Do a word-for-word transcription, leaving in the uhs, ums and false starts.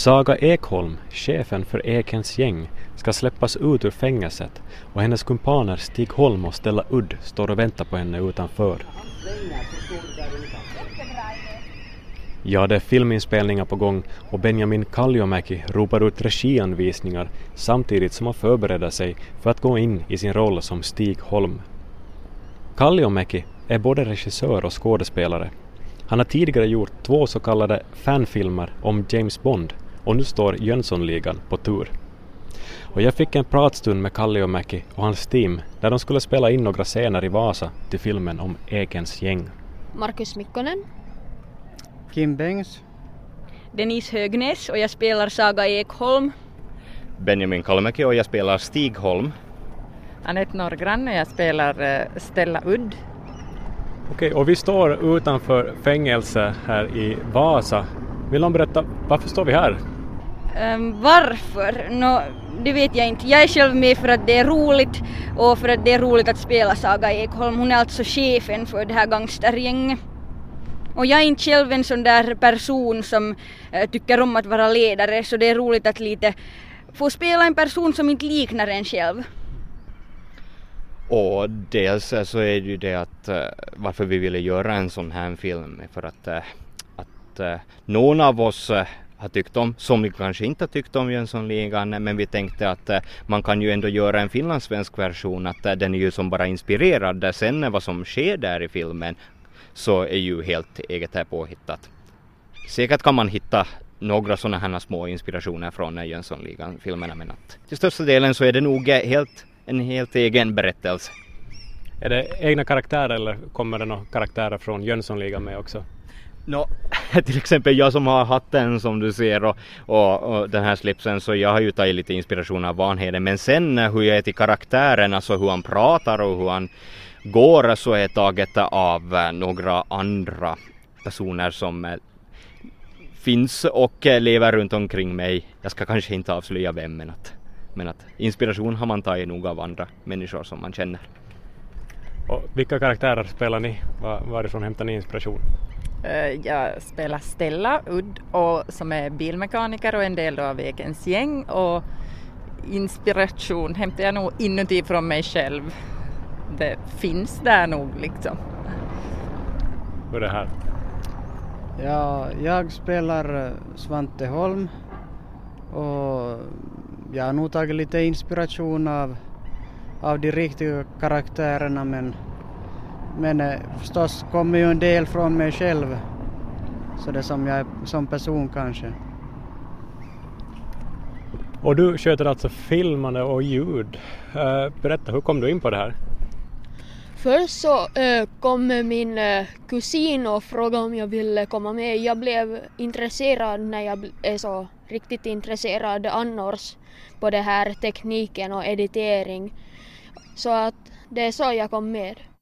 Saga Ekholm, chefen för Ekens gäng, ska släppas ut ur fängelset och hennes kumpaner Stig Holm och Stella Udd står och väntar på henne utanför. Ja, det är filminspelningar på gång och Benjamin Kalliomäki ropar ut regianvisningar samtidigt som han förbereder sig för att gå in i sin roll som Stig Holm. Kalliomäki är både regissör och skådespelare. Han har tidigare gjort två så kallade fanfilmer om James Bond och nu står Jönssonligan på tur. Och jag fick en pratstund med Kalliomäki och hans team där de skulle spela in några scener i Vasa till filmen om Ekens gäng. Markus Mikkonen. Kim Bengs. Denise Högnäs och jag spelar Saga Ekholm. Benjamin Kalliomäki och jag spelar Stig Holm. Anette Norgran och jag spelar Stella Udd. Okej, och vi står utanför fängelse här i Vasa. Vill någon berätta, varför står vi här? Um, varför? Nå, det vet jag inte. Jag är själv med för att det är roligt och för att det är roligt att spela Saga Ekholm. Hon är alltså chefen för det här gangstergänget. Och jag är inte själv en sån där person som äh, tycker om att vara ledare, så det är roligt att lite få spela en person som inte liknar en själv. Och dels så är det ju det att uh, varför vi ville göra en sån här film för att, uh, att uh, någon av oss uh, har tyckt om, som vi kanske inte har tyckt om Jönssonligan, men vi tänkte att uh, man kan ju ändå göra en finlandssvensk version, att uh, den är ju som bara inspirerad. Sen vad som sker där i filmen så är ju helt eget här påhittat. Säkert kan man hitta några sådana här små inspirationer från Jönssonligan-filmerna, men att till största delen så är det nog helt, en helt egen berättelse. Är det egna karaktärer eller kommer det några karaktärer från Jönssonligan med också? No, till exempel jag som har hatten som du ser och, och, och den här slipsen, så jag har ju tagit lite inspiration av Vanheden, men sen hur jag är till karaktären, alltså hur han pratar och hur han går, så är taget av några andra personer som finns och lever runt omkring mig. Jag ska kanske inte avslöja vem, men att, men att inspiration har man tagit nog av andra människor som man känner. Och vilka karaktärer spelar ni? Var, varifrån hämtar ni inspiration? Jag spelar Stella Udd och som är bilmekaniker och en del av Ekens gäng, och inspiration hämtar jag nog inuti från mig själv. Det finns där nog liksom. Hur är det här? Ja, jag spelar Svante Holm och jag har nog tagit lite inspiration av, av de riktiga karaktärerna, men, men förstås kommer ju en del från mig själv, så det som jag är som person kanske. Och du sköter alltså filmande och ljud. Berätta, hur kom du in på det här? Först så äh, kom min äh, kusin och frågade om jag ville komma med. Jag blev intresserad när jag är så riktigt intresserad annars på det här tekniken och editering. Så att det är så jag kom med.